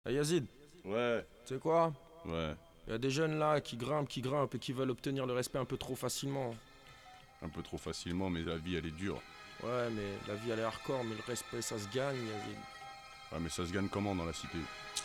Hey Yazid, Ouais, tu sais quoi? ouais, Il y a des jeunes là qui grimpent et qui veulent obtenir le respect un peu trop facilement. un peu trop facilement, mais la vie elle est dure. Ouais, mais la vie elle est hardcore, mais le respect ça se gagne, Yazid. Ah, mais ça se gagne comment dans la cité?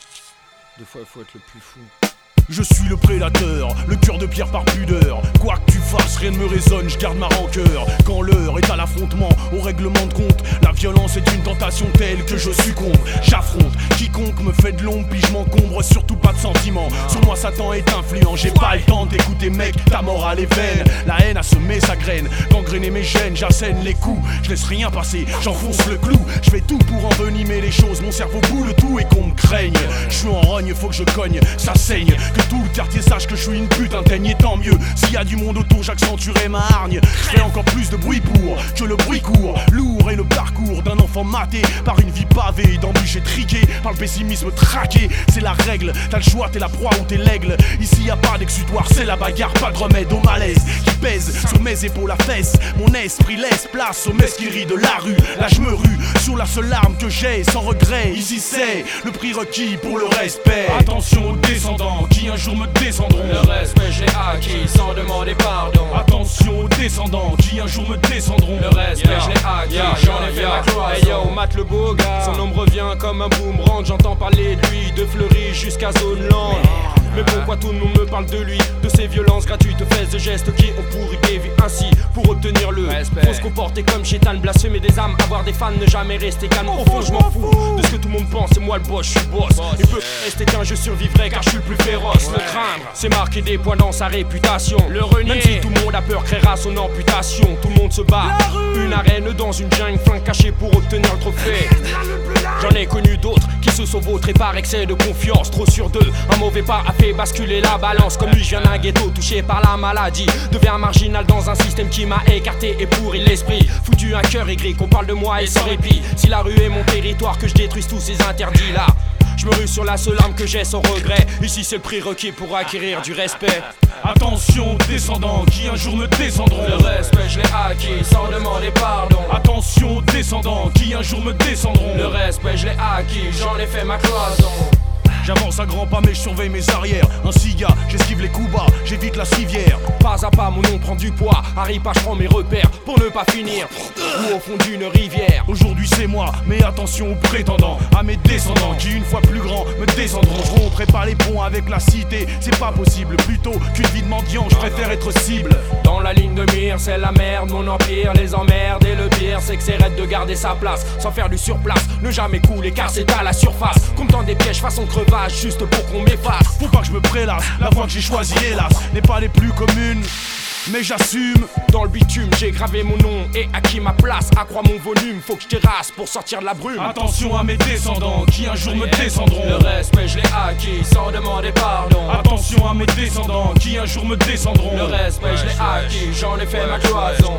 Des fois il faut être le plus fou. Je suis le prédateur, le cœur de pierre par pudeur. Quoi que tu fasses, rien ne me résonne, je garde ma rancœur. Quand l'heure est à l'affrontement, au règlement de compte, la violence est une tentation telle que je succombe. J'affronte quiconque me fait de l'ombre, puis je m'encombre, surtout pas de sentiments. Sur moi Satan est influent, j'ai pas le temps d'écouter mec, ta morale est vaine. La haine a semé sa graine, gangréner mes gènes, j'assène les coups, je laisse rien passer, j'enfonce le clou. Je fais tout pour envenimer les choses, mon cerveau boule le tout et qu'on me craigne. Je suis en rogne, faut que je cogne, ça saigne. Que tout le quartier sache que je suis une putain teigne, et tant mieux. S'il y a du monde autour, j'accentuerai ma hargne. Je fais encore plus de bruit pour que le bruit court. Lourd est le parcours d'un enfant maté par une vie pavée, d'embûches étriquées, par le pessimisme traqué. C'est la règle, t'as le choix, t'es la proie ou t'es l'aigle. Ici y a pas d'exutoire, c'est la bagarre, pas de remède au malaise qui pèse sur mes épaules à fesses. Mon esprit laisse place aux mesquineries de la rue. Là je me rue sur la seule arme que j'ai, sans regret. Ici c'est le prix requis pour le respect. Attention aux descendants qui un jour me descendront. Le respect je l'ai acquis sans demander pardon. Attention aux descendants qui un jour me descendront. Le respect je l'ai acquis, j'en ai fait ma cloison. Hey yo, Matt le beau gars, son nom revient comme un boomerang. J'entends parler de lui, de Fleury jusqu'à Zone Land. Mais pourquoi tout le monde me parle de lui, de ses violences gratuites, faits de gestes qui ont pourri des vies ainsi pour obtenir le respect. Faut se comporter comme Chétan, blasphémer des âmes, avoir des fans, ne jamais rester calme. Au fond je m'en fous de ce que tout le monde pense, c'est moi le boss, je suis boss. Il peut rester qu'un je survivrai car je suis le plus féroce. Le craindre, c'est marquer des points dans sa réputation. Le renier, même si tout le monde a peur, créera son amputation. Tout le monde se bat, une arène dans une jungle, flingue caché pour obtenir le trophée. J'en ai connu d'autres qui se sont vautrés par excès de confiance. Trop sur d'eux, un mauvais pas a fait basculer la balance. Comme lui je viens d'un ghetto touché par la maladie, deviens marginal dans un système qui m'a écarté et pourri l'esprit. Foutu un cœur aigri qu'on parle de moi et sans répit. Si la rue est mon territoire, que je détruise tous ces interdits là. Je me rue sur la seule arme que j'ai sans regret. Ici c'est le prix requis pour acquérir du respect. Attention aux descendants qui un jour me descendront. Le respect je l'ai acquis sans demander pardon. Attention aux descendants qui un jour me descendront. Le respect je l'ai acquis, j'en ai fait ma cloison. J'avance à grands pas mais je surveille mes arrières. Un cigare, j'esquive les coups bas, j'évite la civière. Pas à pas mon nom prend du poids. Arrive pas, je prends mes repères pour ne pas finir ou au fond d'une rivière. Aujourd'hui c'est moi, mais attention aux prétendants, à mes descendants qui une fois plus grands me descendront. Je romprai pas les ponts avec la cité, c'est pas possible. Plutôt qu'une vie de mendiant, je préfère être cible. Dans la ligne de mire, c'est la merde, mon empire les emmerde. Et le pire c'est que c'est raide de garder sa place sans faire du surplace, ne jamais couler car c'est à la surface. Comme dans des pièges façon crevage, juste pour qu'on m'efface. Faut pas que je me prélasse, la voie que j'ai choisie hélas n'est pas les plus communes, mais j'assume. Dans le bitume j'ai gravé mon nom et acquis ma place. Accrois mon volume, faut que je terrasse pour sortir de la brume. Attention à mes descendants qui un jour me descendront. Le respect je l'ai acquis sans demander pardon. Attention à mes descendants qui un jour me descendront. Le respect je l'ai acquis, j'en ai fait ma cloison.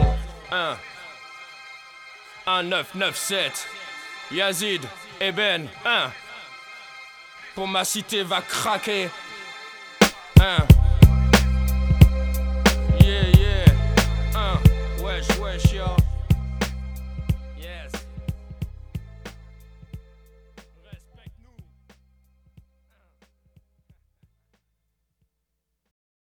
1997 Yazid et Ben 1 pour ma cité va craquer.